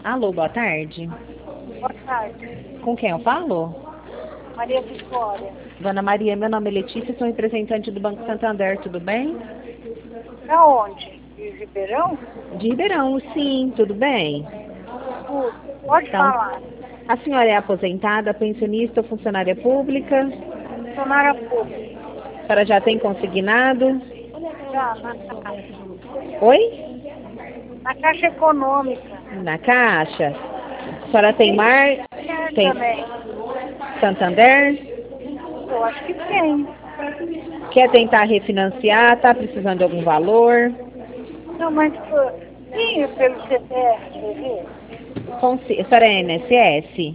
Alô, boa tarde. Boa tarde. Com quem eu falo? Maria Vitória. Dona Maria, meu nome é Letícia, sou representante do Banco Santander, tudo bem? Da onde? De Ribeirão? De Ribeirão, sim, tudo bem? Tudo. Pode Então, falar. a senhora é aposentada, pensionista ou funcionária pública? Funcionária pública. A senhora já tem consignado? Já, na Caixa. Oi? Na Caixa Econômica. Na Caixa? A senhora tem mar... Tem Também. Santander? Eu acho que tem. Quer tentar refinanciar? Está precisando de algum valor? Não, mas sim, é pelo CPF, quer ver? A senhora é INSS?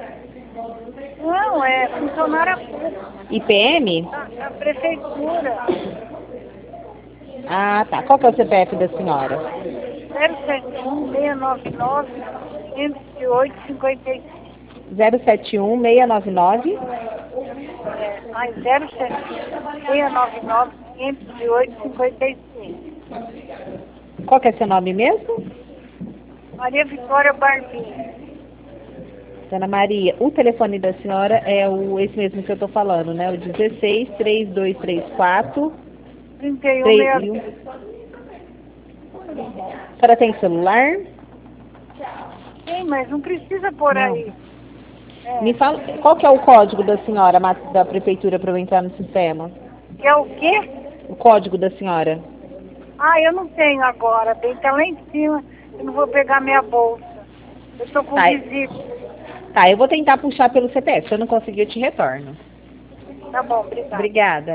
Não, é funcionária pública. IPM? Da prefeitura. Ah, tá. Qual que é o CPF da senhora? 071-699-508-55. 071-699? Mais 071-699-508-55. Qual que é seu nome mesmo? Maria Vitória Barbinha. Dona Maria, o telefone da senhora é esse mesmo que eu tô falando, né? O 16-3234. 3161. A senhora tem celular? Sim, mas não precisa por Não. aí. Me fala, qual que é o código da senhora, da prefeitura, para eu entrar no sistema? É o quê? O código da senhora. Ah, eu não tenho agora. Bem, tá lá em cima. Eu não vou pegar minha bolsa. Eu tô com visita. Tá, eu vou tentar puxar pelo CPF. Se eu não conseguir, eu te retorno. Tá bom, obrigada. Obrigada.